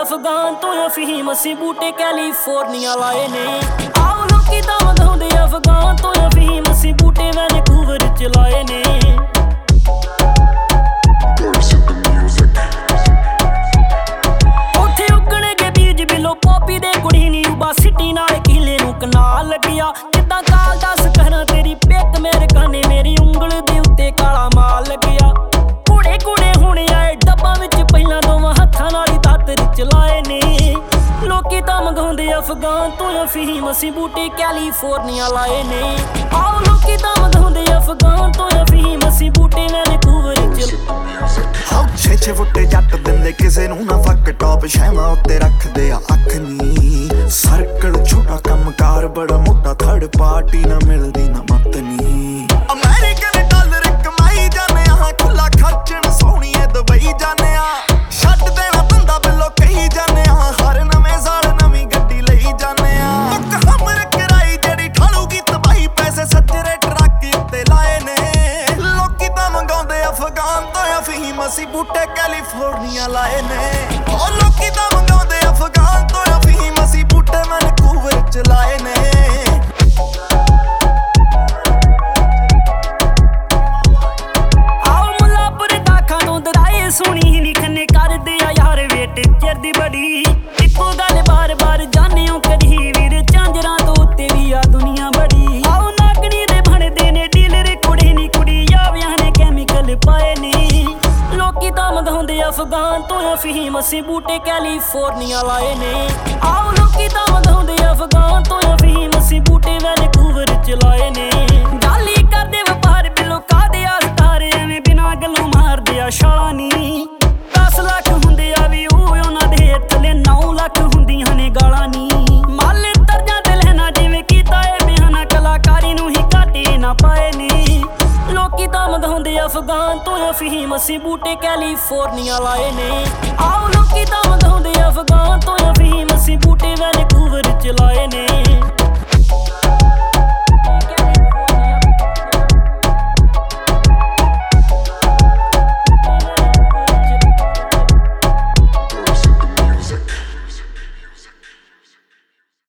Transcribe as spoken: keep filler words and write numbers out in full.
ਅਫਗਾਨ ਤੋਂ ਅਫੀਮ ਅਸੀਂ ਬੂਟੇ ਕੈਲੀਫੋਰਨੀਆ ਲਾਏ ਨੇ। ਆਓ ਲੋਕੀ ਤਾਂ ਵਧਾਉਂਦੇ ਅਫਗਾਨ ਤੋਂ ਅਫੀਮ ਅਸੀਂ ਬੂਟੇ ਵੈਨਕੂਵਰ ਚ ਲਾਏ ਨੇ। ਉੱਥੇ ਉੱਗਣਗੇ ਬੀਜ ਬਿਲੋ ਪੋਪੀ ਦੇ ਕੁੜੀ ਨੀ ਉਬਾ ਸਿਟੀ ਨਾਲ ਕੀਲੇ ਨੂੰ ਕਨਾਲ ਲੱਗਿਆ। ਜਿੱਦਾਂ ਕਾਲ ਦੱਸ ਕਰਾਂ ਤੇਰੀ ਪਿੱਕ ਮੇਰੇ ਕਾਨੇ ਮੇਰੀ ਉਂਗਲ ਦੇ ਉੱਤੇ ਕਾਲਾ ਮਾਲ ਲੱਗਿਆ। ਕੁੜੇ ਕੁੜੇ ਹੁਣੇ ਆਏ ਡੱਬਾਂ ਵਿੱਚ ਪਹਿਲਾਂ ਦੋਵਾਂ ਹੱਥਾਂ ਨਾਲ ਹੀ ਦਾਤਰ ਚਲਾਏ ਨੇ। ਲੋਕੀ ਤਾਂ ਮੰਗਾਉਂਦੇ ਅਫਗਾਨ ਤੋਂ ਅਫੀਮ ਅਸੀਂ ਬੂਟੇ ਕੈਲੀਫੋਰਨੀਆ ਲਾਏ ਨੇ। ਆਓ ਲੋਕੀ ਤਾਂ ਮੰਗਾਉਂਦੇ ਅਫਗਾਨ ਤੋਂ ਅਫੀਮ ਅਸੀਂ ਬੂਟੇ ਵੈਨਕੂਵਰ ਚ। ਛੇ ਛੇ ਫੁੱਟੇ ਜੱਟ ਦਿੰਦੇ ਕਿਸੇ ਨੂੰ ਨਾ ਫੱਕ ਟੌਪ ਸ਼ੈਵਾਂ ਉੱਤੇ ਰੱਖਦੇ ਆ ਅੱਖ ਨੀ। ਸਰਕਲ ਛੋਟਾ ਕੰਮਕਾਰ ਬੜਾ ਮੋਟਾ ਥਰਡ ਪਾਰਟੀ ਨਾ ਮਿਲਦੀ ਨਾ ਮੱਤ ਨੀ। ਅਮਰੀਕਨ ਡਾਲਰ ਕਮਾਈ ਜਾਂਦੇ ਆ ਖੁੱਲਾ ਖਰਚਣ ਸੋਹਣੀਏ ਦੁਬਈ ਜਾਂਦੇ ਆ। ਛੱਡ ਦੇਣਾ ਬੰਦਾ ਬਿੱਲੋ ਕਹੀ ਜਾਂਦੇ ਆ ਹਰ ਨਵੇਂ ਸਾਲ ਨਵੀਂ ਗੱਡੀ ਲਈ ਜਾਂਦੇ ਆ। ਮੁੱਕ ਹਮਰ ਕਰਾਈ ਜਿਹੜੀ ਠਾਲੂਗੀ ਤਬਾਹੀ ਪੈਸੇ ਸੱਜਰੇ ਟਰੱਕ ਉੱਤੇ ਲਾਏ ਨੇ। ਲੋਕੀ ਤਾਂ ਮੰਗਾਉਂਦੇ ਅਫਗਾਨ ਤੋਂ ਅਫੀਮ ਅਸੀਂ ਬੂਟੇ ਕੈਲੀਫੋਰਨੀਆ ਲਾਏ ਨੇ। ਉਹ ਲੋਕੀ ਤਾਂ ਮੰਗਾਉਂਦੇ ਅਫਗਾਨ ਤੋਂ ਅਫੀਮ ਅਸੀਂ ਬੂਟੇ ਵੈਨਕੂਵਰ ਚ ਲਾਏ ਨੇ। ਆਓ ਮੁੱਲਾਪੁਰ ਦਾਖਾਂ ਤੋਂ ਦਰਾਏ ਸੁਣੀ ਨੀ ਖੰਨੇ ਕਰਦੇ ਆ ਯਾਰ ਵੇਟ ਚਿਰ ਦੀ ਬੜੀ। ਇੱਕੋ ਗੱਲ ਬਾਰ ਬਾਰ ਜਾਣਿਓ ਕਦੀ ਵੀਰ ਝਾਂਜਰਾਂ ਤੋਂ ਉੱਤੇ ਵੀ ਆ ਦੁਨੀਆ ਬੜੀ। ਆਓ ਨਾਗਣੀ ਦੇ ਬਣਦੇ ਨੇ ਡੀਲਰ ਕੁੜੀ ਨੀ ਕੁੜੀ ਆਵਿਆਂ ਨੇ ਕੈਮੀਕਲ ਪਾਏ ਨੇ। ਲੋਕੀ ਤਾਂ ਮੰਗਾਉਂਦੇ ਅਫਗਾਨ ਤੋਂ ਅਫੀਮ ਅਸੀਂ ਬੂਟੇ ਕੈਲੀਫੋਰਨੀਆ ਲਾਏ ਨੇ। ਆਓ ਲੋਕੀ ਤਾਂ ਮੰਗਾਉਂਦੇ ਅਫਗਾਨ ਤੋਂ ਅਫੀਮ ਅਸੀਂ ਬੂਟੇ ਵੈਨਕੂਵਰ ਚ ਲਾਏ ਨੇ। ਗਾਲੀ ਕਰਦੇ ਵਪਾਰ ਬਿਲੋ ਕਾਦੇ ਆ ਸਤਾਰ ਐਵੇਂ ਬਿਨਾਂ ਗੱਲੋਂ ਮਾਰਦੇ ਆ ਛਾਲਾਂ ਨੀ। ਦਸ ਲੱਖ ਹੁੰਦੇ ਆ ਵੀ ਉਹ ਉਹਨਾਂ ਦੇ ਥੱਲੇ ਨੌ ਲੱਖ ਹੁੰਦੀਆਂ ਨੇ ਗਾਲਾਂ ਨੀ। ਮੱਲ ਤਰਜਾਂ ਤੇ ਲੈਣਾ ਜਿਵੇਂ ਕੀਤਾ ਏ ਬਿਆਨਾ ਕਲਾਕਾਰੀ ਨੂੰ ਹੀ ਘਾਟੇ ਨਾ ਪਾਏ ਨੇ। ਲੋਕੀ ਤਾਂ ਮੰਗਾਉਂਦੇ ਅਫਗਾਨ ਤੋਂ ਅਫੀਮ ਅਸੀਂ ਬੂਟੇ ਕੈਲੀਫੋਰਨੀਆ ਲਾਏ ਨੇ। ਆਓ ਲੋਕੀ ਤਾਂ ਮੰਗਾਉਂਦੇ ਅਫਗਾਨ ਤੋਂ ਅਫੀਮ ਅਸੀਂ ਬੂਟੇ ਵੈਨਕੂਵਰ ਚ ਲਾਏ ਨੇ।